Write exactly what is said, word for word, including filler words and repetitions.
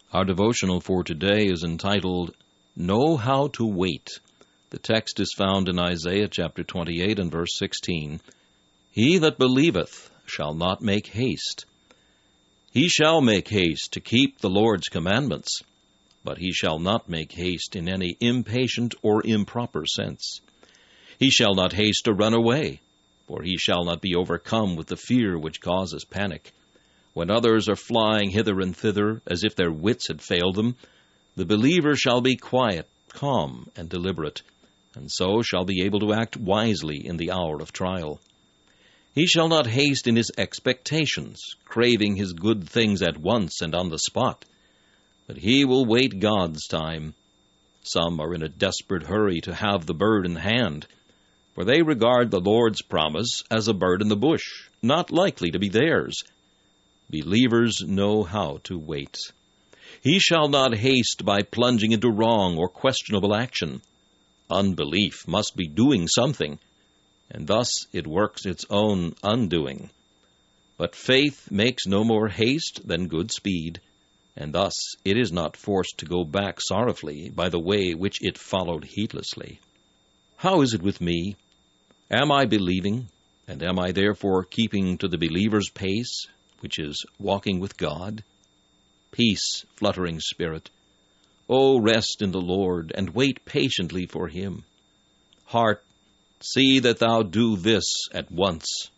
Our devotional for today is entitled, Know How to Wait. The text is found in Isaiah chapter twenty-eight and verse sixteen. He that believeth shall not make haste. He shall make haste to keep the Lord's commandments, but he shall not make haste in any impatient or improper sense. He shall not haste to run away, for he shall not be overcome with the fear which causes panic. When others are flying hither and thither, as if their wits had failed them, the believer shall be quiet, calm, and deliberate, and so shall be able to act wisely in the hour of trial. He shall not haste in his expectations, craving his good things at once and on the spot, but he will wait God's time. Some are in a desperate hurry to have the bird in hand, for they regard the Lord's promise as a bird in the bush, not likely to be theirs. Believers know how to wait. He shall not haste by plunging into wrong or questionable action. Unbelief must be doing something, and thus it works its own undoing. But faith makes no more haste than good speed, and thus it is not forced to go back sorrowfully by the way which it followed heedlessly. How is it with me? Am I believing, and am I therefore keeping to the believer's pace, which is walking with God? Peace, fluttering spirit. O rest in the Lord, and wait patiently for him. Heart, see that thou do this at once.